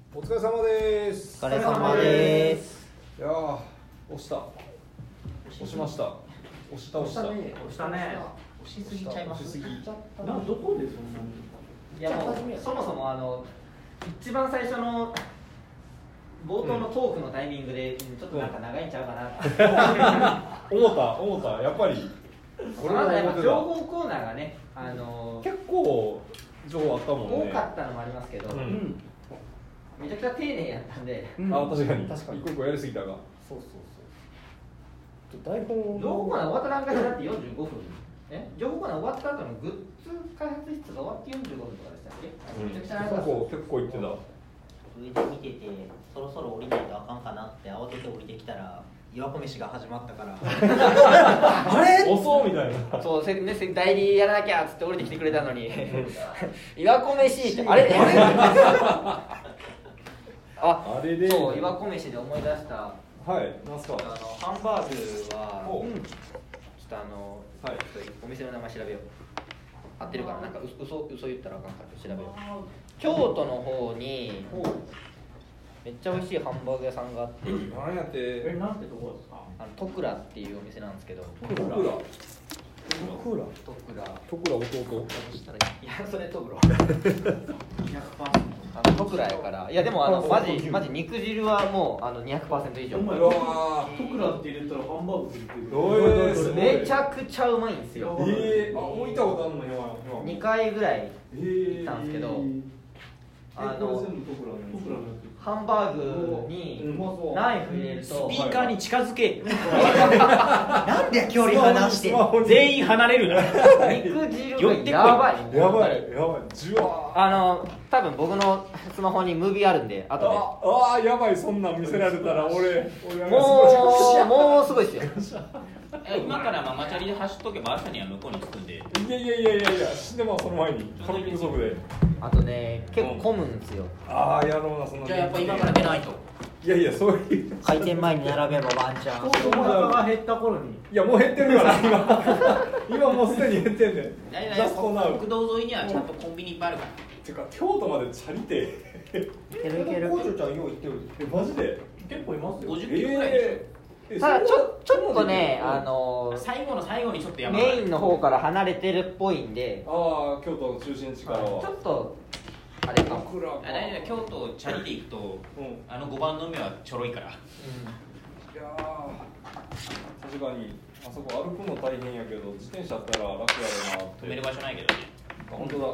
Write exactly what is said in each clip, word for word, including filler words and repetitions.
お疲れ様です。 お疲れ様です。 いやー、押した。押しました。押した押した。 押したね。 押しすぎちゃいます。 押しすぎ。 なんどこでそんなに。 いやもうそもそもあの一番最初の冒頭のトークのタイミングで、うん、ちょっとなんか長いんちゃうかなって。 思った思った。やっぱり。 これはやっぱ情報コーナーがね、あのー、 結構情報あったもんね。 多かったのもありますけど、うん、めちゃくちゃ丁寧やったんで、 うん、あ確かに確かに一個一個やりすぎたが。 そうそうそう台本情報コーナー終わった段階でだってよんじゅうごふん、え情報コーナー終わった後のグッズ開発室が終わってよんじゅうごふんとかでしたっけ、うん、めちゃくちゃ長かった。 結構結構言ってた。 上で見ててそろそろ降りないとあかんかなって慌てて降りてきたら岩子飯が始まったからあれ遅うみたいな。 そうせ、ね、代理やらなきゃっつって降りてきてくれたのに岩子飯ってあれあ, あれでそう岩子飯で思い出した。 はいなんすか。 あのハンバーグは、 うん、 ちょっとあの、はい、お店の名前調べよう。合ってるからなんか嘘嘘言ったらあかんから調べよう。京都の方にめっちゃ美味しいハンバーグ屋さんがあって、 何やってえなんてとこですか。 あのトクラっていうお店なんですけど。 トクラトクラトクラトクラ弟。 いやそれトクラひゃくパーセント あのトクラやから。いやでもあのマジマジ肉汁はもうあの にひゃくパーセント 以上。 うまい。トクラって入れたらハンバーグ出てくる。 えー、 めちゃくちゃうまいんですよ。 えー、あ置いたことあるの今にかいぐらい行ったんですけど、えー、あのハンバーグにナイフ入れるとスピーカーに近づけ。 なんで距離離して全員離れるな。 肉汁がやばいやばいやばいじゅわあの多分僕のスマホにムービーあるんで後で。 ああやばいそんなん見せられたら俺俺もうもうすごいですよ。 今からママチャリで走っとけば朝には向こうに着くんで。いやいやいやいやいや死んでますその前にカロリー不足で。 あとね結構混むんですよ。 ああやろうなそんな。 じゃあやっぱ今から出ないと。 いやいやそういう開店前に並べばワンチャン。 お腹が減った頃に。 いやもう減ってるから今今もうすでに減ってんねん。 だいたい国道沿いにはちゃんとコンビニいっぱいあるから。 てか京都までチャリていけるいける。 コーチョちゃんよう行ってる。 えマジで結構いますよ。 ごじゅっキロぐらいでしょ。えーただちょちょっとね、あのー、 最後の最後にちょっと山メインの方から離れてるっぽいんで、 ああ京都の中心地からはちょっとあれかも。 あだいたい京都チャリで行くと、うん、あのごばんの目はちょろいから、うん、 いや確かにあそこ歩くの大変やけど自転車あったら楽やろなって。 止める場所ないけどね。 あ本当だ、うん、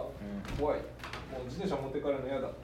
怖い。もう自転車持って帰るの嫌だ。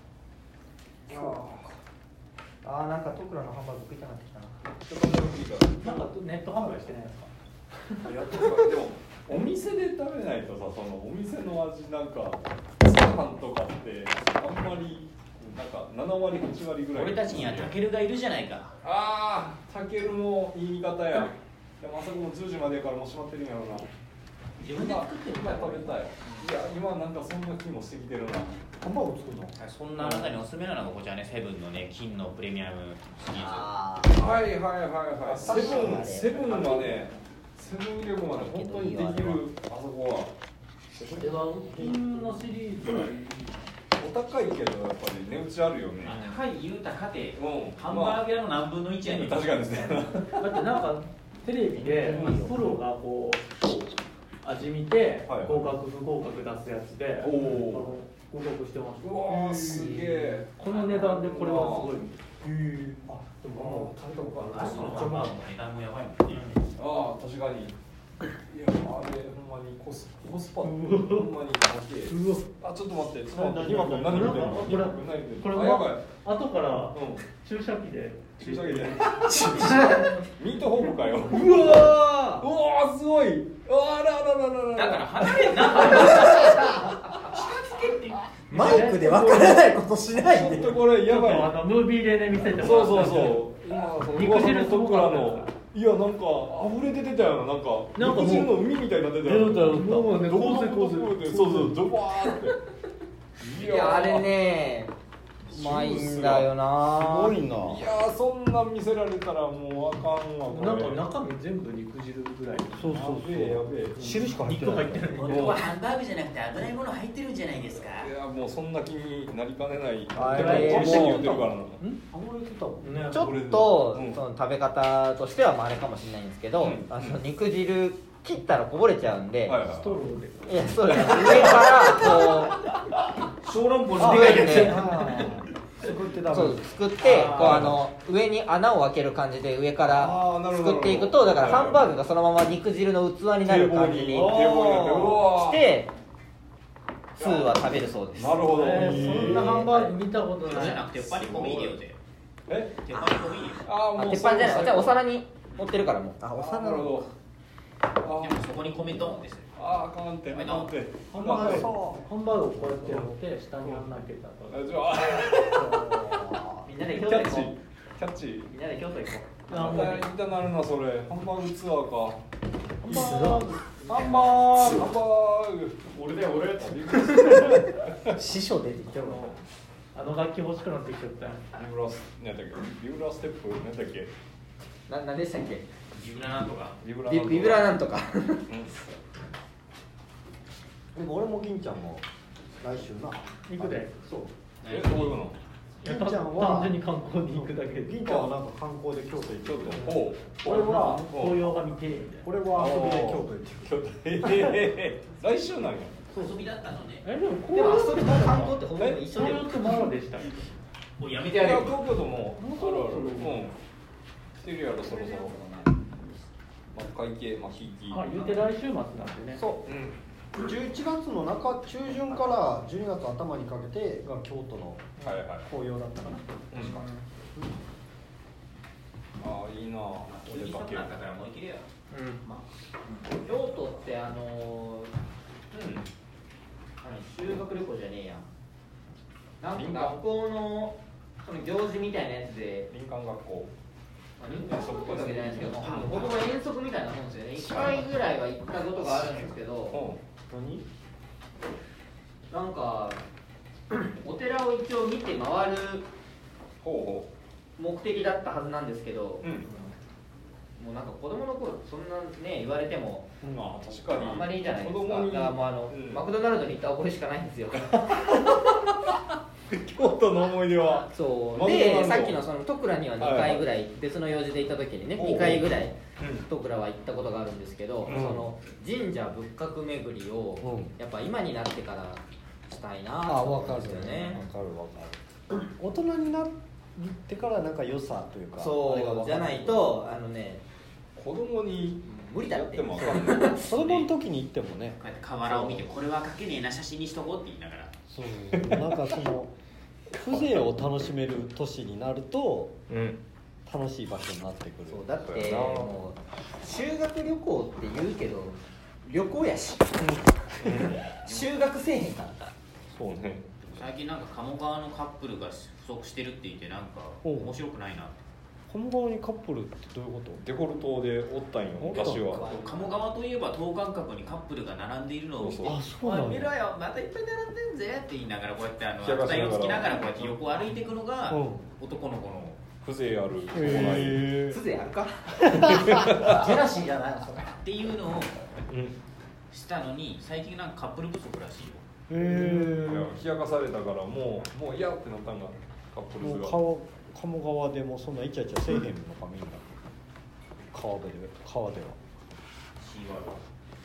ああなんかトクラのハンバーグ食いたくなってきたな。 ちょっとでもいいからなんかネット販売してないですか。 やっとかでもお店で食べないとさそのお店の味なんか通販とかってあんまりなんかななわりはちわりぐらい。 俺たちにはタケルがいるじゃないか。 ああタケルもいい見方や。でもあそこもじゅうじまでやからもう閉まってるんやろうな。 自分で作ってる今食べたい。いや今なんかそんな気もしてきてるな。 ハンバーグ作るの。 そんなあなたにおすすめなのがこちらね、セブンのね金のプレミアムシリーズ。 はいはいはいはい。セブンセブンはね、セブンイレブンはね本当にできるあそこは。 これは金のシリーズはお高いけどやっぱり値打ちあるよね。 高い言うたかて、 うん、 ハンバーグ屋の何分のいちやねん。 確かにですね。 だってなんかテレビでプロがこう味見て合格不合格出すやつで、お合格してました。 うわーすげえ。 この値段でこれはすごい。へえ。あでも食べたことある。 そのハンバーグの値段もやばいもんね。 ああ確かに。いやあれほんまにコスコスパほんまに高い。あちょっと待って。ちょっと待って。今これ何見てんの？ これこれは後から注射器で注射器で。ミートホームかよ。 うわー。 うわーすごい。あららららら。 だから離れんな。 マイクでわからないことしないで。 ちょっとこれやばい。 あのムービーでね見せてもらった。 そうそうそう。今その肉汁すごかったの。いやなんか溢れて出てたよななんか。 なんか肉汁の海みたいになってたよ。 出た出た。もうね洪水洪水。そうそうジョバーって。 いやあれねうまいんだよな。 すごいな。 いやーそんなん見せられたらもうあかんわこれ。 なんか中身全部肉汁ぐらい。 そうそうそう。 やべえやべえ。 汁しか入ってない。 肉入ってない。 本当はハンバーグじゃなくて危ないもの入ってるんじゃないですか。 いやもうそんな気になりかねない。 あでもれ美味しいって言ってるからな。 あ、俺言ってたもんねちょっと、 うんその食べ方としてはまああれかもしれないんですけど、 うんあの肉汁切ったらこぼれちゃうんで、 はいはいストローで。 いやそうです上からこ小籠包うのでかいやつ。 で作ってたそうすくってこうあの上に穴を開ける感じで上からあーなるほどすくっていくとだからハンバーグがそのまま肉汁の器になる感じに堤防に堤防になってうわーしてスーは食べるそうです。 なるほど。 えーそんなハンバーグ見たことない。 じゃなくて鉄板に米入れようぜ。 え鉄板に米入れよあーもうあ鉄板じゃないそうじゃあお皿に持ってるからもうあおあ皿なるほど。あう。でもそこに米ドンですよ。 あーあかんってあかんって。 ハンバーグハンバーグをこうやってやって下に穴開けたと。 あじゃあみんなでキ京都行こャッチキャッチ。 うみんなで京都行こああいたなるなそれ。ハンバーグツアーか。 ハンバーグ。 ハンバーグハンバーグ。俺だよ俺。 師匠出てきたの。 あの楽器欲しくなってきちゃったよ。 ビブラスなんだっけ？ビブラステップなんだっけ？ うな何でしたっけ？ ビブラなんとか。 ビブラビビブラなんとかでも俺も銀ちゃんも来週な。 行くで。 そう。 えどういうの？ いや銀ちゃんは単純に観光に行くだけで。 銀ちゃんはなんか観光で京都行ってちょっる。 とおう。 俺は紅葉が見てみたいな。 俺は遊びで京都行ってる。 京都えー来週なんや。 遊びだったのね。 えでもでも紅葉遊びと観光ってほぼ一緒で紅葉ってまだでしたっけ？ もうやめいやてやるよ。 東京都もあるある。うん。来てるやろそろそろ。まあ会計まあひいき。 あ言うて来週末なんでね。 そう。 うん。 じゅういちがつの中中旬からじゅうにがつ頭にかけてが京都のはいはい。 紅葉だったかな。 うん。ああいいな。 急に寒くなったからもう行けるよ。 うんまあ京都ってあのーうん。 あの修学旅行じゃねえやなんか学校のその行事みたいなやつで林間学校。 まあ、遠足ってわけじゃないですけど、僕も遠足みたいなもんですよね。いっかいぐらいは行ったことがあるんですけど、 何？ なんかお寺を一応見て回るほ目的だったはずなんですけど、 うほう。うん。 もうなんか子供の頃そんなね言われてもまあ確かに。 あんまりいいじゃないですか。 子供にだからもうあの、 うんマクドナルドに行った覚えしかないんですよ。 京都の思い出は。 そうマクドナルドでさっきのその戸倉にはにかいぐらい別の用事で行った時にねおうにかいぐらいうん。 戸倉は行ったことがあるんですけど、 うんその神社仏閣巡りをうんやっぱ今になってからしたいなあ、 と思うんわかるですよね。 わかるわかる。大人になってからなんか良さというか。あれがわかるそうじゃない。とあのね子供に無理だってやってもわかんない。 子供の時に行ってもね。 こうやって河原を見てこれは描けねえな写真にしとこうって言いながら。 そう。なんかその風情を楽しめる年になるとうん。 楽しい場所になってくる。 そうだってそうやなもう修学旅行って言うけど旅行やし修学せえへんからそうね。 最近なんか鴨川のカップルが不足してるって言ってなんかおう面白くないなって。 鴨川にカップルってどういうこと？ デコルトでおったんよ昔は。 鴨川といえば等間隔にカップルが並んでいるのを見てそうそうあ、そうなんおい見ろだ。 よまたいっぱい並んでんぜって言いながらこうやってあの冷やかしながら台をつきながらこうやって横を歩いていくのがうん男の子の風情あるへ行い。 え。 風情あるかジェラシーじゃないのそれっていうのをうん。 したのに最近なんかカップル不足らしいよ。 へいやえ。 冷やかされたからもうもう嫌ってなったんがカップルもうズが。 川鴨川でもそんなイチャイチャせえへんのかみんな。川辺で川ではシーワール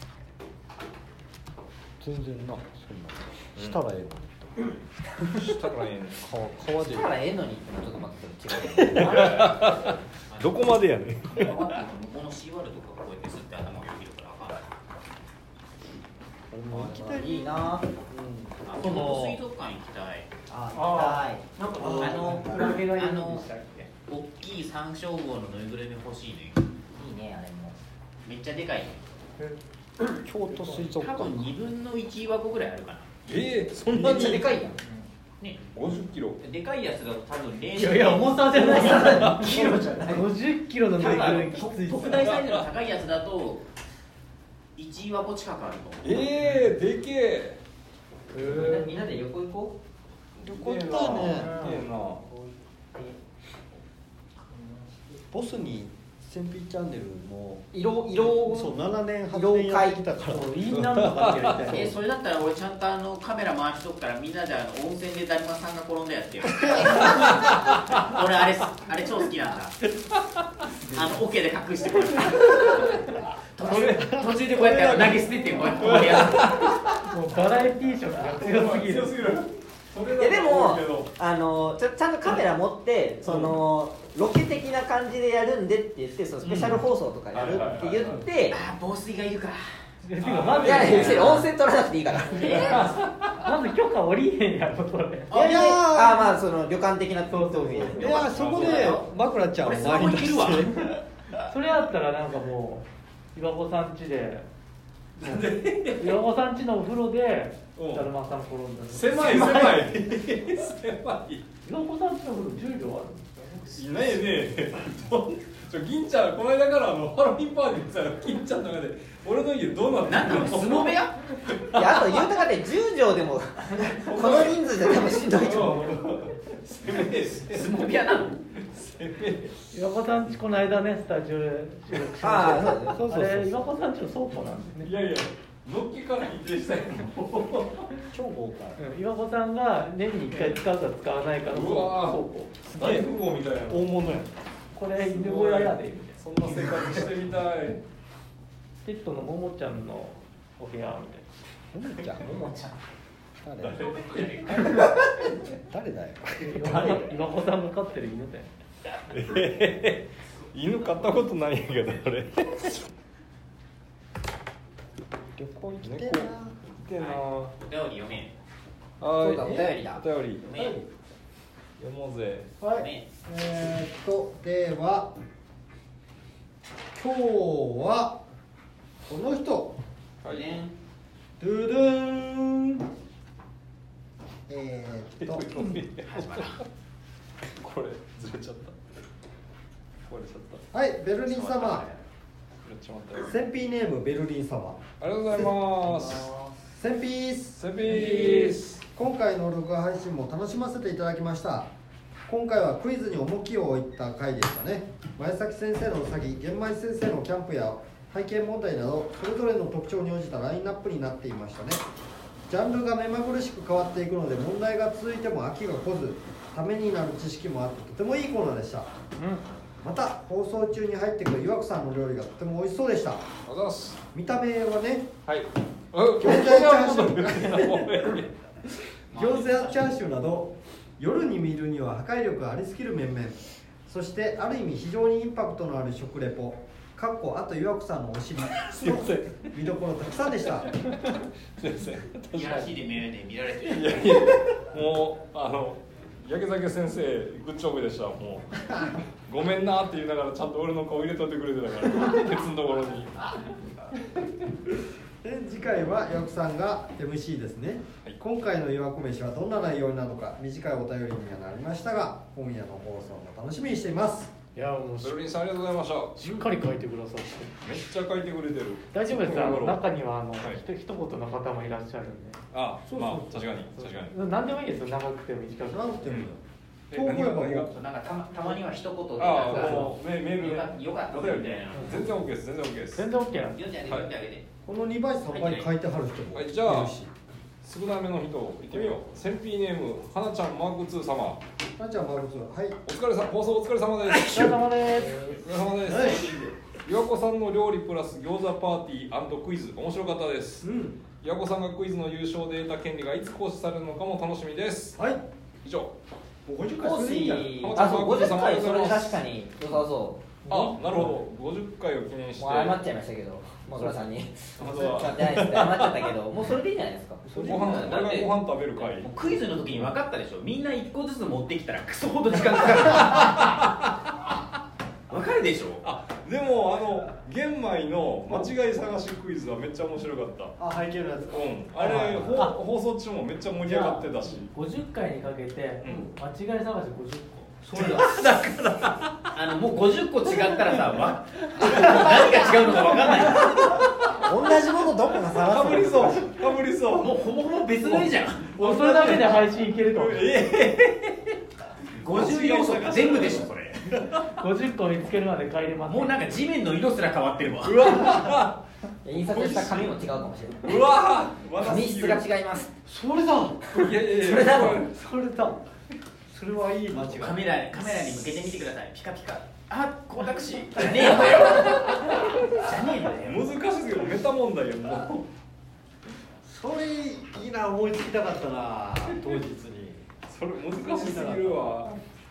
全然なそんなしたらええのにしたらええねん。 川川でしたらええのにってのはちょっと待って違うどこまでやねん。 向こうのシーワールドとかこうやって吸って頭をよぎるからあかんない。 俺も行きたい。 いいなあ京都水族館行きたい。 あなんかあのクラゲがいるんでしたっけ？ 大きいサンショウウオのぬいぐるみ欲しいね。 いいねあれもめっちゃでかいね。 京都水族館多分にぶんのいち箱ぐらいあるかな。 ええそんめっなにちゃでかいやんね、 ごじゅっキロ。 でかいやつだと多分零いやいや重さじゃない。 キロじゃないごじゅっキロのぬいぐるみきついっす特大サイズの高いやつだといち箱近くあると思う。 ええでけえ。 みんなみんなで旅行行こ旅行行ったよね。 ええな。 ボスにセンピーチャンネルの色色そうななねんはちねんやってきたからいいなとかやりたいえそれだったら俺ちゃんとあのカメラ回しとくからみんなであの温泉でだるまさんが転んだやってよ俺あれあれ超好きなんだあの桶で隠してこうやって途中途中でこうやって投げ捨ててこうやってこうやるもうバラエティー色が強すぎる強すぎる。 いやでもあのちゃ、ちゃんとカメラ持ってその、うん、ロケ的な感じでやるんでって言ってそのスペシャル放送とかやるって言って、 ああ防水がいるかいやいやいや温泉取らなくていいからまず許可下りへんやろそれいやいやあまあその旅館的なそうそういやそこで枕ちゃんを周りに出してそれやったらなんかもう岩子さん家で岩子さん家のお風呂でだるまさん転んだ狭い狭い狭い岩子さん家のお風呂じゅうびょうあるんですか？ ねえねえちょ銀ちゃんこの間からあのハロウィンパーティーさ銀ちゃんの中で俺の家どうなってなんなの相撲部屋いやあと言うたかってじゅうじょうでもこの人数じゃ多分しんどいと思う攻めえ相撲部屋なの攻めえ岩子さん家この間ねスタジオで収録しましたああそうそうそうあれ岩子さん家の倉庫なんですねいやいやのっけから否定したい超豪華うん岩子さんが年にいっかい使うか使わないかの倉うわー庫大富豪みたいな大物やこれ犬小屋やでみたいなそんな生活してみたいペットのももちゃんのお部屋みたいなももちゃんももちゃん誰誰だよ誰岩子さんが飼ってる犬だよえー、犬飼ったことないんやけど俺旅行行きてえな来てえなお便り読めはいそうだお便りだお便り読め読もうぜはいねえー、っとでは今日はこの人はいねドゥドゥーンえー、っとこれずれちゃったこれちゃったはいベルリン様やっちまったよセンピーネームベルリン様ありがとうございますセンピースセビース今回の録画配信も楽しませていただきました。今回はクイズに重きを置いた回でしたね。前崎先生のうさぎ、玄米先生のキャンプや背景問題などそれぞれの特徴に応じたラインナップになっていましたね。ジャンルが目まぐるしく変わっていくので問題が続いても飽きが来ずためになる知識もあってとてもいいコーナーでした、うん、また放送中に入ってくる岩城さんの料理がとても美味しそうでした。 ありがとうございます見た目はね、 はい餃子やチャーシュー餃子やチャーシューなど夜に見るには破壊力がありすぎる面々、そしてある意味非常にインパクトのある食レポかっこあと岩子さんのお尻すいません見どころたくさんでしたすいませんいやらしいで目で見られてるいやいやもうあの焼け酒先生グッジョブでしたもうごめんなって言いながらちゃんと俺の顔入れといてくれてたからケツのところにで次回は岩子さんが エムシー ですね、はい、今回の岩子飯はどんな内容なのか短いお便りにはなりましたが今夜の放送も楽しみにしています。 いやもうベルリンさんありがとうございましたしっかり書いてくださってめっちゃ書いてくれてる大丈夫ですあの中にはあの、 はい、 ひと一言の方もいらっしゃるんであそうそうまあ確かに確かに何でもいいですよ長くても短くても長くてもいいよ、 え投稿やばなんかたまたまには一言であなんかもうメメールでよかったみたいな全然 OK です全然 OK です全然 OK なんで読んであげて読んであげてこのにばいさんばいに書いてはる人もいるし、 はいじゃあ少なめの人行ってみよう。センピーネームはなちゃんマークツー様。 はなちゃんマークツーはいお疲れさ放送お疲れ様です。 お疲れ様ですお疲れ様です、はい、岩子さんの料理プラス餃子パーティー&クイズ面白かったです、うん、岩子さんがクイズの優勝で得た権利がいつ行使されるのかも楽しみです。 はい以上。 ごじゅっかいするんじゃない。 あそうごじゅっかいそれ確かに良さそう。 あなるほどごじゅっかいを記念してもう謝っちゃいましたけどマグラさんにまずは謝っちゃったけどもうそれでいいじゃないですか。 ご飯俺がご飯食べる会クイズの時に分かったでしょ。みんないっこずつ持ってきたらクソほど時間かかる分かるでしょ。 あでもあの玄米の間違い探しクイズはめっちゃ面白かった。 あ背景のやつか。 うんあれ放送中もめっちゃ盛り上がってたしごじゅっかいにかけて間違い探しごじゅっこそうだだからあのもうごじゅっこ違ったらさわ何が違うのか分かんない同じものどこが探すのかぶりそうかぶりそうもうほぼほぼ別の絵じゃん。 もうそれだけで配信いけるかもしれない。 えー、ごじゅう要素全部でしょそれ。 ごじゅっこ見つけるまで帰ります。 もうなんか地面の色すら変わってるわ。 うわ印刷した紙も違うかもしれない。 うわ紙質が違います。 それだ。 いやいやいやそれだろ。 それだ。それはいい間違い。 カメラカメラに向けてみてください。ピカピカ。あ、光沢紙。じゃねえんだよ。じゃねえんだよ。 難しすぎるメタ問題やもう。 それいいな、思いつきたかったな、当日に。 それ難しすぎるわ。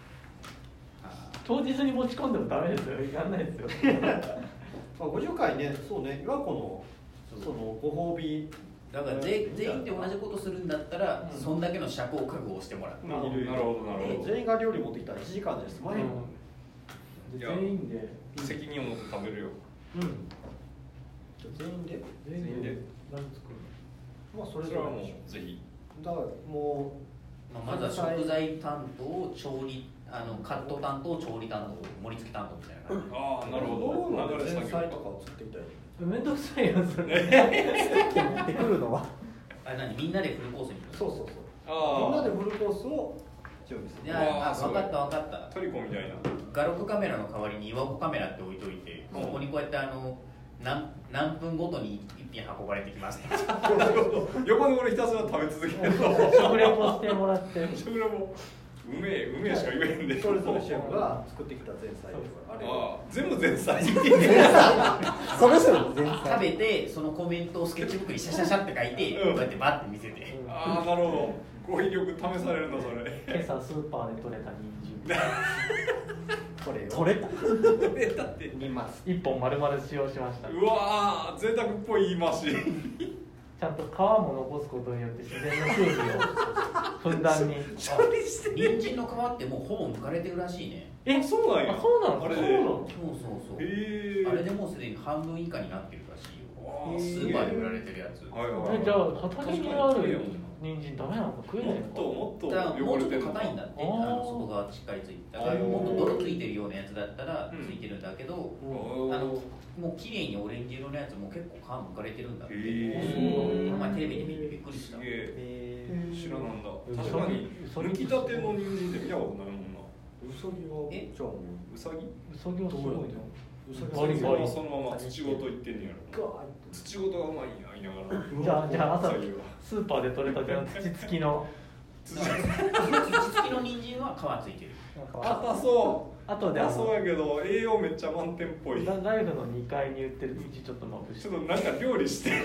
当日に持ち込んでもダメですよ。やんないですよ。 まあごじゅっかいね、そうね、岩子のそのご褒美。 だから全全員で同じことするんだったら、うん、そんだけの尺を覚悟してもらう。 なるほどなるほど。 全員が料理持ってきたらいちじかんです。前に。 全員で責任を持って食べるよ。 うん。じゃ全員で全員で何作るの？まあそれそれはもうぜひ。 だからもう、まあ、まずは食材担当、調理あのカット担当、調理担当、盛り付け担当みたいな。 ああなるほど。 流れ前菜とかを作ってみたい。 めんどくさいやつ。 持ってくるのは。 あれ何みんなでフルコースに。 そうそうそう。 あみんなでフルコースを準備する。 いやあ分かった分かった。 トリコみたいな。 画録カメラの代わりに岩子カメラって置いといて、ここにこうやってあの何何分ごとに一品運ばれてきます。 横で俺ひたすら食べ続ける。 食レポしてもらって。 食レポ。うめえ、うめえしか言えへんで。 それぞれシェフが作ってきた前菜。 あれ。ああ、全部前菜。 それぞれ前菜。 食べてそのコメントをスケッチブックにシャシャシャって書いて、こうやってバッて見せて。 ああ、なるほど。語彙力試されるんだそれ。 今朝スーパーで採れた人参。 これ取れた。 取れたって見ます。 一本丸々使用しました。 うわー、贅沢っぽい言い回し。 ちゃんと皮も残すことによって自然の風味をふんだんに。 処理して人参の皮ってもうほぼ剥かれてるらしいね。 え、そうなんや。 あ、そうなの。 あれで。 そうそうそう。 へあれでもうすでに半分以下になってるらしいよ。スーパーで売られてるやつ。 じゃあ畑にある人参ダメなのか食えないのか。 もっともっとだからもうちょっと汚れてるのか。 硬いんだって。あの外側しっかりついて。だからもっと泥ついてるようなやつだったらついてるんだけど、あのもう綺麗にオレンジ色のやつも結構皮むかれてるんだって。この前テレビで見てびっくりした。 すげえ。知らなんだ。確かに抜きたての人参って見たことないもんな。 うさぎはえじゃあもうさぎ？ うさぎはすごいじゃん。 うさぎバリバリそのまま土ごといってんねやろ。土ごとがうまいんや言いながら。 じゃあじゃあ朝うさぎはスーパーで採れたての土付きの土付きの人参は皮ついてる。 硬そう。 あとであ硬そうのやけど栄養めっちゃ満点っぽい。ちょライフのにかいに売ってるうちちょっとまぶしっとなんか料理してる。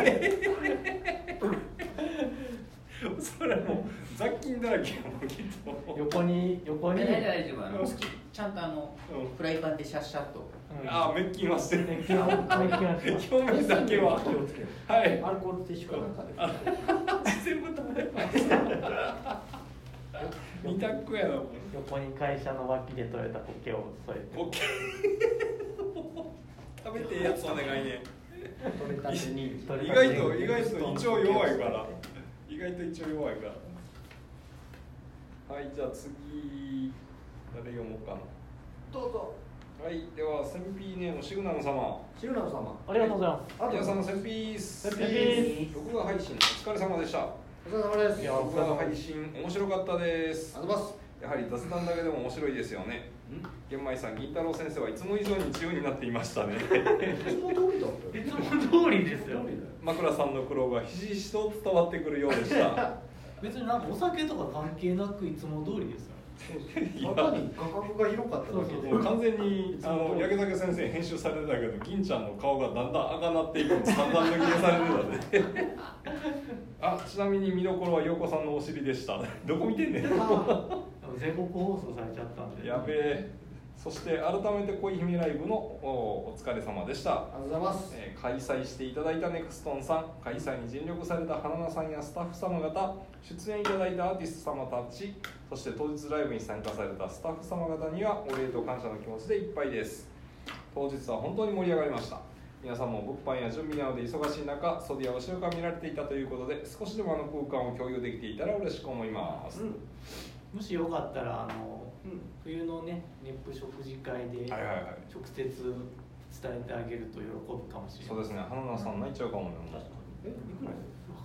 それもう雑菌だらけやもんきっと。 横に横に大丈夫大丈夫。あのちゃんとあのフライパンでシャッシャッと。 ああ、滅菌はしてる。 熱気は熱気はして表面だけは。 気をつける。 はい。 アルコールティッシュかなんかで。 全部食べました。二択やなもん。 横に会社の脇で採れた苔を添えて。 オッケー。食べてええやつお願いね。 取れたてに意外と意外と胃腸弱いから。意外と胃腸弱いから。はい、じゃあ次誰読もうかな。 どうぞ。 はい、ではセンピーネームシグナム様。 シグナム様。 ありがとうございます。 あ皆さんセンピース。 センピース。 録画配信お疲れ様でした。 お疲れ様です。 録画配信面白かったです。 ありがとうございます。 やはり雑談だけでも面白いですよね。玄米さん、銀太郎先生はいつも以上に自由になっていましたね。 いつも通りだったよ。 いつも通りですよ。 枕さんの苦労がひしひしと伝わってくるようでした。 別になんかお酒とか関係なくいつも通りですよ。 またに画角が広かっただけで。 もう完全にあの焼酒先生編集されてたけど、銀ちゃんの顔がだんだん赤なっていくの散々抜き出されてたね。あ、ちなみに見どころは陽子さんのお尻でした。どこ見てんねん。 全国放送されちゃったんで。 やべえ。そして改めて恋姫ライブの お, お疲れ様でした。 ありがとうございます。 えー、開催していただいたネクストンさん、開催に尽力された花菜さんやスタッフ様方、出演いただいたアーティスト様たち、そして当日ライブに参加されたスタッフ様方にはお礼と感謝の気持ちでいっぱいです。当日は本当に盛り上がりました。皆さんも物販や準備などで忙しい中、袖や後ろから見られていたということで、少しでもあの空間を共有できていたら嬉しく思います。うん、 もしよかったらあの、うん、冬のね熱風食事会ではいはいはい、 直接伝えてあげると喜ぶかもしれない。 そうですね。花菜さん泣いちゃうかもね。 え、いくら？ わかんない。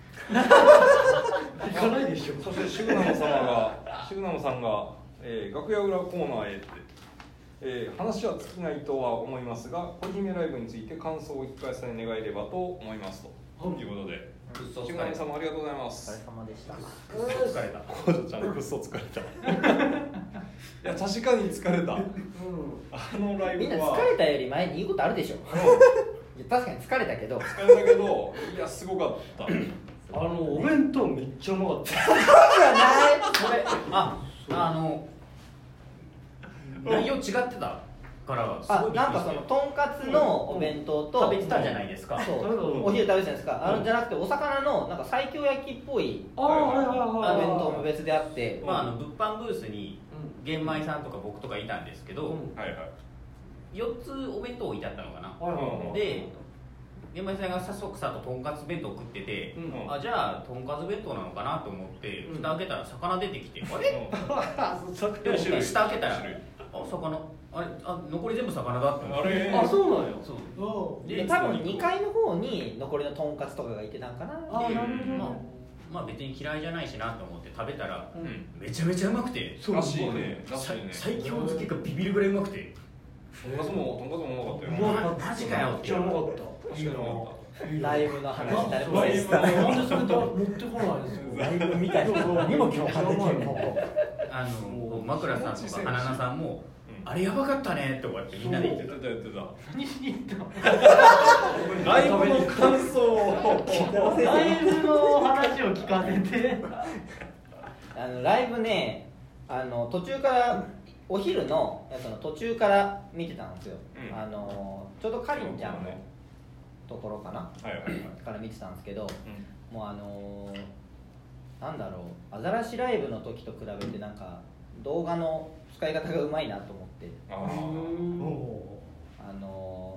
行かないでしょ。 そしてシグナム様がシグナムさんが、えー、楽屋裏コーナーへって、えー、話は尽きないとは思いますが恋姫ライブについて感想をお聞かせ願えればと思いますと、うん、いうことでシグナム様ありがとうございます。 お疲れ様でした。 疲れた。 コージちゃんくっそ疲れた。いや確かに疲れた、うん、あのライブはみんな疲れたより前に言うことあるでしょ。いや確かに疲れたけど疲れたけどいやすごかったあのお弁当めっちゃうまかった。 そうじゃないこれああの内容違ってたからすあごいびっくりしてなんかそのとんかつのお弁当と食べてたじゃないですか。 そうお昼食べてたんですか、あのじゃなくてお魚のなんか西京焼きっぽいああはいはいはいおはい。 弁当も別であって、 まああの物販ブースに玄米さんとか僕とかいたんですけど、 うんはいはいよっつお弁当置いてあったのかな。 はいはいはい。 で玄米さんが早速さととんかつ弁当食ってて、 うんあじゃあとんかつ弁当なのかなと思ってうん蓋開けたら魚出てきて、あれでも種類下開けたら種類あ魚あれあ残り全部魚だって思ってあれあそうなんよ。 そうで多分にかいの方に残りのとんかつとかがいてたんかな。 あでなるほど。 まあまあ別に嫌いじゃないしなと思って食べたらうんめちゃめちゃうまくて、 そうらしいねらしいさね最強漬けがビビるぐらいうまくて、 とんかつもとんかつもうまかったようまかった。 マジかよめっちゃうまかった。 確かにうまかっライブの話誰もライブしてない。 なんでそれと持ってこないんですよ。 ライブみたいな何も共感できんの。 あの枕さんとか花菜さんも、 うんあれやばかったねってこうやってみんなで言ってた。 た言ってた言って何しに行ったたライブの感想をの？ライブの話を聞かせて。 あのライブね、あの途中からお昼のやつの途中から見てたんですよ、 うんあのちょうどかりんちゃんのところかな、 はいはいはいから見てたんですけど、 うんもうあのなんだろう、アザラシライブの時と比べてなんか動画の使い方がうまいなと思って、 ああの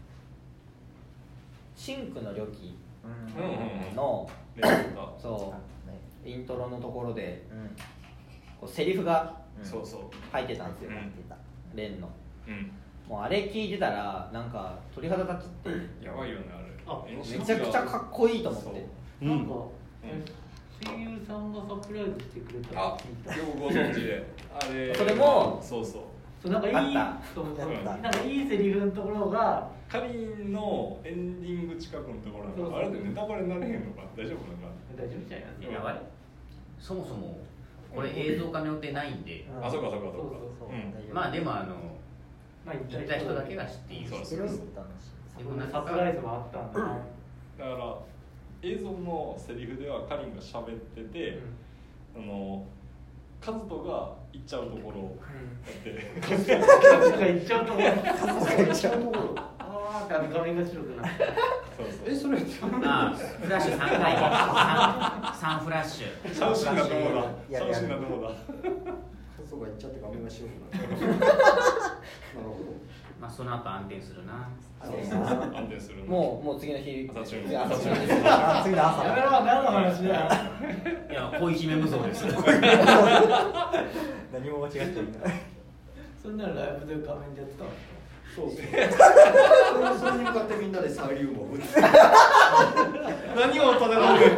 シンクの料金ーうんうんうんの、 レベルだそうイントロのところで、こうセリフがそうそう入ってたんですよ、 うんレンの。 うんもうあれ聞いてたらなんか鳥肌立っちゃってやばいよねあれあ演出がめちゃくちゃかっこいいと思って。 なんか、 ん声優さんがサプライズしてくれたあの聞いた。 よくご存知であれそれもそうそうそうなんかいいあったそうあったなんかいいセリフのところがかりんのエンディング近くのところそうそうなんかあれでネタバレになれへんのか大丈夫なんか大丈夫じゃないやばい。そもそもこれ映像化の予定ないんで、 あそうかそうかそうかそうそうそううんまあでもあのまあ行った人だけが知っている。 そうそうそうでもなんサプライズもあったんだな。 だから映像のセリフではかりんが喋ってて、あのカズトが行っちゃうところをやってカズが行っちゃうところ。カズが行っちゃうところ。ああってあの画面が白くなって。 そうそうえそれああフラッシュさんかいさんフラッシュシャウシンなとこだいやシャウシンなとこだそうか、行っちゃって画面が白くなる。なるほまあその後安定するな。 安定するもうもう次の日朝中次の朝朝中中ですあ次の朝やめろ何の話だよ。 いや恋姫無双です。 ど。何も間違っちゃいない。 そんなのライブで画面でやってたの。 そうですね。それに向かってみんなでサリウムを打って。 何を立てられる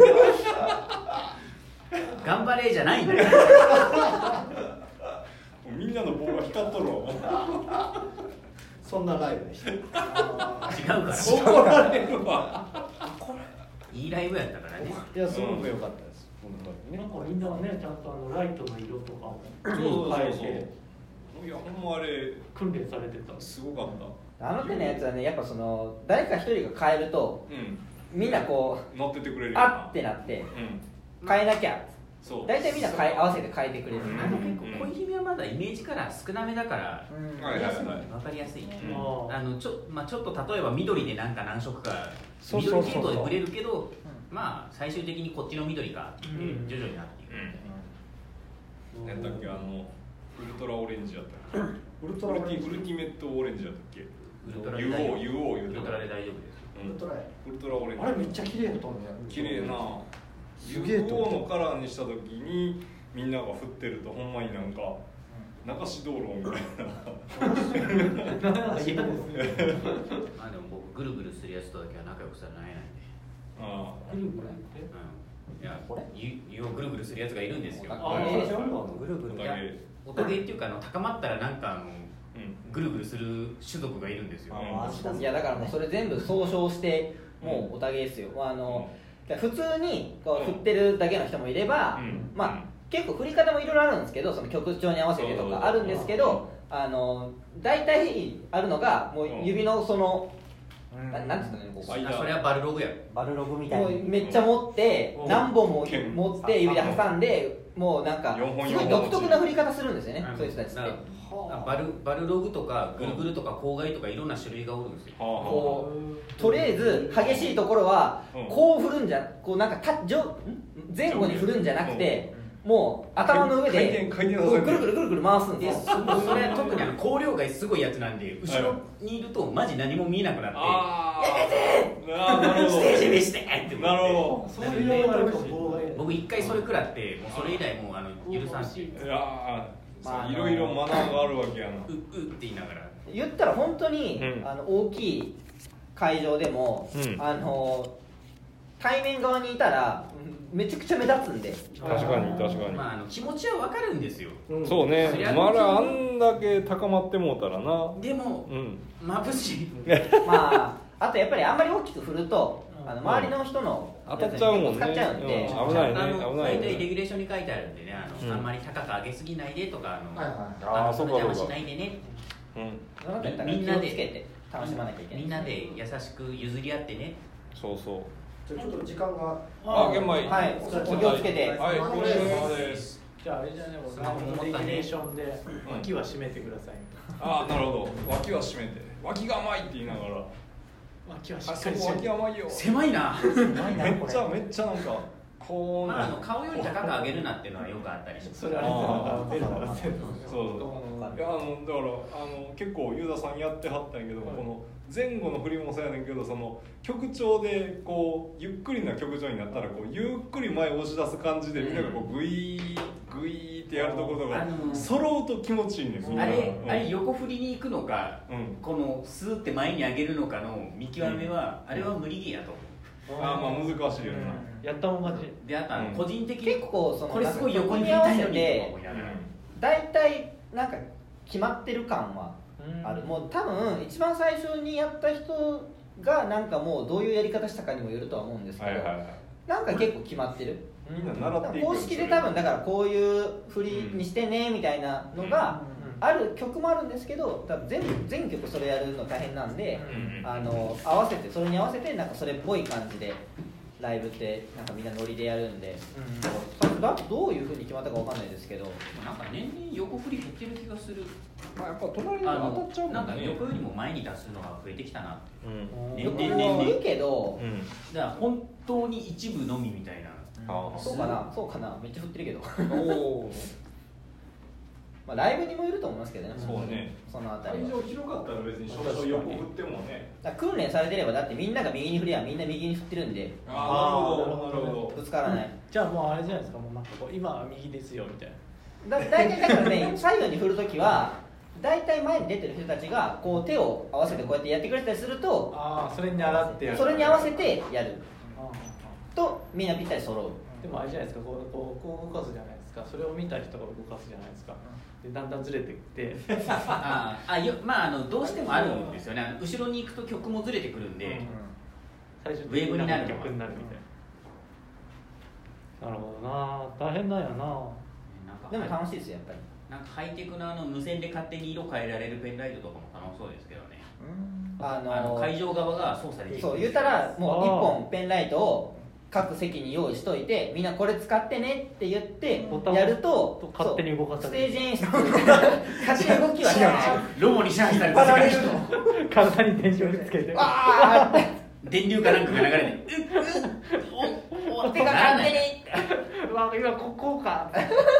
頑張れじゃないんだよ。 みんなの棒が光っとるわそんなライブでした。 違うから。 怒られるわいいライブやったからね。 いや、すごく良かったです。 なんかみんなねちゃんとあのライトの色とかもそうそうそう変えそうていやほんまあれ訓練されてた。 すごかったあの手のやつはね、やっぱその誰か一人が変えるとうんみんなこ乗っててくれるうよなあってなってうん変えなきゃ、 そう大体みんな変え合わせて変えてくれる、 うんあの結構恋姫はまだイメージカラー少なめだからうんはいはいはい分かりやすい。 んあのちょまあちょっと例えば緑でなんか何色かそうそうそうそう緑系統でブレるけど、まあ最終的にこっちの緑がうん徐々になっていく。 うん何だっけあのウルトラオレンジやったっけウルウルティウルティメットオレンジやったっけウルトラでユー大丈オー夫。 ユーオー 言うてたウルトラで大丈夫です。 うんウルトラやウルトラオレンジあれめっちゃ綺麗だったんだよ。 綺麗なすげえとユーオー思のカラーにした時にみんなが振ってるとほんまになんか流し道路みたいななんか嫌ですね。 まあでも僕ぐるぐるするやつとだけは仲良くされないんで。 あグルグルって。 うん。 いや湯湯をぐるぐるするやつがいるんですよ。 あえー、 ぐるぐるいやおたげっていうかあの高まったらなんかあの、うん、ぐるぐるする種族がいるんですよ。 いやだからもうそれ全部総称してもうおたげですよ。あの、うん、普通にこう振ってるだけの人もいれば、うん、まあ結構振り方もいろいろあるんですけど、その曲調に合わせてとかあるんですけど、あの大体あるのがもう指のその、うん、ななんですかね、こうそれはバルログや。 バルログみたいな。めっちゃ持って何本も持って指で挟んで、もうなんかすごい独特な振り方するんですよね。そういう人たちって。 バルバルログとかぐるぐるとか郊外とかいろんな種類がおるんですよ。 こうとりあえず激しいところはこう振るんじゃ、こうなんかた前後に振るんじゃなくて。もう頭の上でぐるぐるぐるぐる回すんです。 それ特にあの光量がすごいやつなんで、後ろにいるとマジ何も見えなくなって、やめてステージ見してって。 なるほど。 そういうのが僕一回それ食らって、もうそれ以来もうあの許さんし。 いやいろいろマナーがあるわけやな。 ううって言いながら。 言ったら本当にあの大きい会場でもあの対面側にいたらめちゃくちゃ目立つんで。 確かに確かに、 まあ、あの気持ちは分かるんですよ、 うん、そうね。まだあんだけ高まってもうたらな。 でも、うん、眩しいまああとやっぱりあんまり大きく振るとあの周りの人の当たっちゃうもんね。 使っちゃうんで、 うん、危ないね。危ないね。 大体レギュレーションに書いてあるんでね、あの、うん、あんまり高く上げすぎないでとか、あの、 はいはい、 ああその邪魔しないでね。 うん、みんなでつけて楽しまなきゃいけない。 みんなで優しく譲り合ってね。 そうそう。 じゃあちょっと時間が。 あ、玄米。 はい。気をつけて。 はい。お疲れ様です。 じゃああれじゃね、このレギュレーションで脇は締めてください。 あ、なるほど。脇は締めて。脇が甘いって言いながら。 脇はしっかり締めて。 脇甘いよ。 狭いな。 めっちゃめっちゃなんか。こう、 まあ、あの顔より高く上げるなっていうのはよくあったりします。 それはベルがせる。 そう。いやあのだからあの結構ユーザさんやってはったんやけど、この前後の振りもそうやねんけど、その曲調でこうゆっくりな曲調になったらこうゆっくり前押し出す感じでみんながこうグイーグイーってやるところが揃うと気持ちいいんです。 あれあれ横振りに行くのか、このスーって前に上げるのかの見極めはあれは無理ゲーやと思う。 ああまあ難しいよな。 やったもん勝ち。 であとあの個人的に結構そのこれすごい横に振りたいのにだいたいなんか決まってる感はある。もう多分一番最初にやった人がなんかもうどういうやり方したかにもよるとは思うんですけど、なんか結構決まってる。 みんな習っていく。 公式で多分だからこういう振りにしてねみたいなのがある曲もあるんですけど、多分全部全曲それやるの大変なんで、あの合わせてそれに合わせてなんかそれっぽい感じでライブってなんかみんなノリでやるんで、うん、だどういうふうに決まったかわかんないですけど、 なんか年々横振り減ってる気がする。 まあやっぱ隣に当たっちゃうもんね。 なんか横よりも前に出すのが増えてきたな。 うん、横もいるけど、 うん、だから本当に一部のみみたいな。 うん、そうかなそうかなめっちゃ振ってるけど。おまあ、ライブにもいると思いますけどね。 そうね。 そのあたり会場広かったら別に少々横振ってもね。 訓練されてればだってみんなが右に振りゃみんな右に振ってるんで。 ああなるほどなるほど。 ぶつからない。 じゃあもうあれじゃないですか、もうなんかこう今は右ですよみたいな。だ大体だからね左右に振るときは大体前に出てる人たちがこう手を合わせてこうやってやってくれたりすると、 ああそれに習ってやる。 それに合わせてやる。とみんなぴったり揃う。 でもあれじゃないですか、こうこうこう動かすじゃないですか。それを見た人が動かすじゃないですか。でだんだんずれていってああよまああのどうしてもあるんですよね。後ろに行くと曲もずれてくるんで、うん、 最初ウェーブになる曲になるみたいな。なるほどな、大変なんやな。なんかでも楽しいですよやっぱり。 なんかハイテクなあの無線で勝手に色変えられるペンライトとかも楽しそうですけどね。 うんあのー、 あの会場側が操作できる。 そう言ったらもういっぽんペンライトを各席に用意しといて、みんなこれ使ってねって言ってやると勝手に動かされる。 ステージ演出勝手に動きはしない。 ロボに支配された世界の体に電流つけてわー電流かなんかが流れてうっうっお手が勝手にうわ今ここか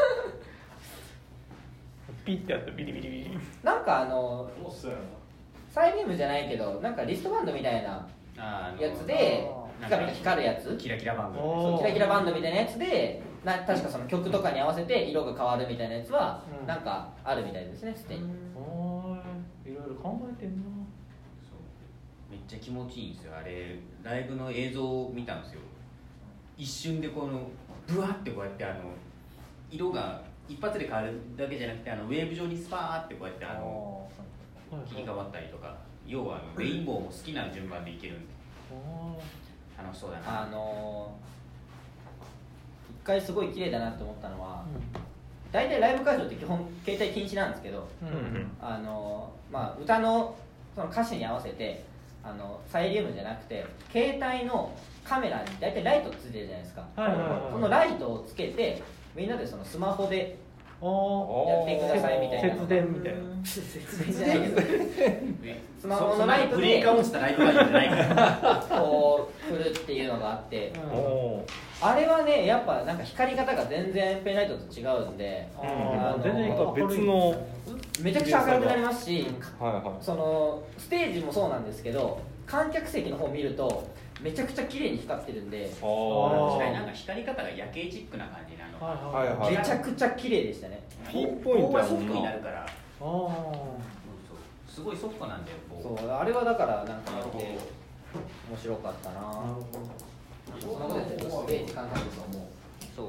ピッてやったビリビリビリ。 なんかあのサイリウムじゃないけどなんかリストバンドみたいなやつで光るやつ、 キラキラバンド、 そうキラキラバンドみたいなやつでな確かその曲とかに合わせて色が変わるみたいなやつは、うん、なんかあるみたいですねすでに。 おーいろいろ考えてんな。 そうめっちゃ気持ちいいんですよあれ。ライブの映像を見たんですよ。 一瞬でこのブワってこうやってあの色が一発で変わるだけじゃなくてあのウェーブ状にスパーってこうやってあの切り替わったりとか、要はあのレインボーも好きな順番でいけるんで楽しそうだな。 あのー、一回すごい綺麗だなと思ったのは、大体ライブ会場って基本携帯禁止なんですけど、 うんうん、 あのー、まあ歌のその歌詞に合わせてあのサイリウムじゃなくて携帯のカメラに大体ライトついてるじゃないですか、はいはいはい、そのライトをつけてみんなでそのスマホでやってくださいみたいな、 節電みたいな節電じゃないけどスマホのライトでブレーカー落ちたライトがいいんじゃないからこう振るっていうのがあって、うん、あれはねやっぱなんか光り方が全然ペンライトと違うんで、うん、あの全然別のめちゃくちゃ明るくなりますし、 はいはい、 そのステージもそうなんですけど観客席の方見るとめちゃくちゃ綺麗に光ってるんで、 確かになんか光り方が夜景チックな感じなの、 はいはい、 めちゃくちゃ綺麗でしたね。 ピンポイントはソフトになるから、あそうそうすごいソフトなんだよ。 そうあれはだからなんかやって面白かったな。そんなことでステージ観客ですもうそう。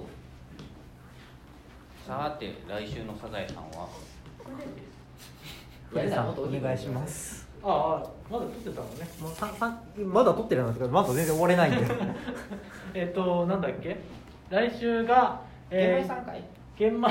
さて来週のサザエさんは富士山お願いします。 ああまだ撮ってたのね。 もうささまだ撮ってるんですけどまだ全然終われないんでえっとなんだっけ来週が、 えー、玄米さん会玄米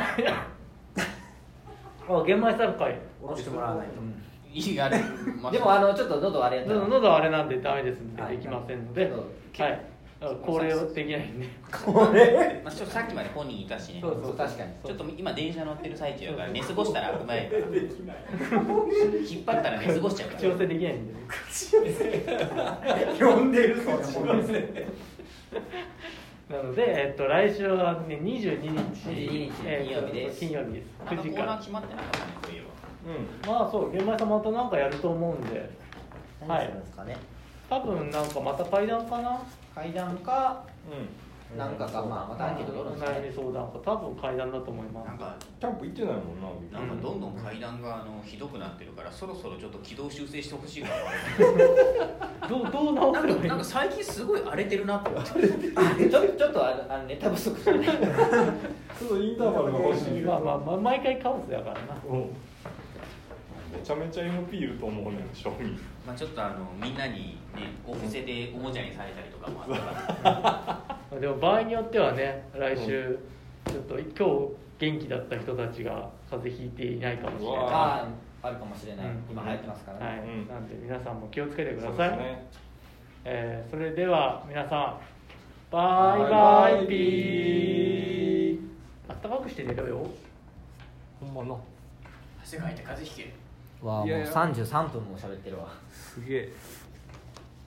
あ玄米さん会下ろしてもらわないと、うんいいあれ、 まあ、でもあのちょっと喉あれやったら喉あれなんでダメですんで、はい、できませんので、はい、これをできないんでこれ、 まあ、ちょっとさっきまで本人いたしね。 そうそう確かにちょっと今電車乗ってる最中だから寝過ごしたらうまいから引っ張ったら寝過ごしちゃうから口寄せできないんで口寄せ呼んでるそう口寄せなので、えっと、来週は、ね、にじゅうににち、 にじゅうににち金曜日です。 金曜日です。 あのコーナー決まってなかったね、そういえば。 うん、まあそう、玄米さんまたなんかやると思うんで、 何するんですかね、 はい、多分なんかまた階段かな階段か、 うん、 なんかか、まあ、またアンケート取るんですかね。 悩み相談か、多分階段だと思います。 なんかキャンプ行ってないもんな。 なんかどんどん階段があのひどくなってるから、そろそろちょっと軌道修正してほしいかな。どうどう直せばいい？ なんか最近すごい荒れてるなと思って。 ちょちょっとあのあのネタ不足じゃない。ちょっとインターバルが欲しい。 まあまあまあ毎回カオスだからな。 うん。めちゃめちゃ エムピー いると思うねん、賞味。 まあちょっとあのみんなにねお布施でおもちゃにされたりとかもあったから。 でも場合によってはね、来週ちょっと今日元気だった人たちが風邪ひいていないかもしれない。 ああるかもしれない。 うん、 今流行ってますからね。 はい、うん、なんで皆さんも気をつけてください。 そうですね。 えー、それでは皆さんバイバイピー。あったかくして寝ろよ。 ほんまな。 汗かいて風邪ひけ。 わあもうさんじゅうさんぷんも喋ってるわ。 すげえ。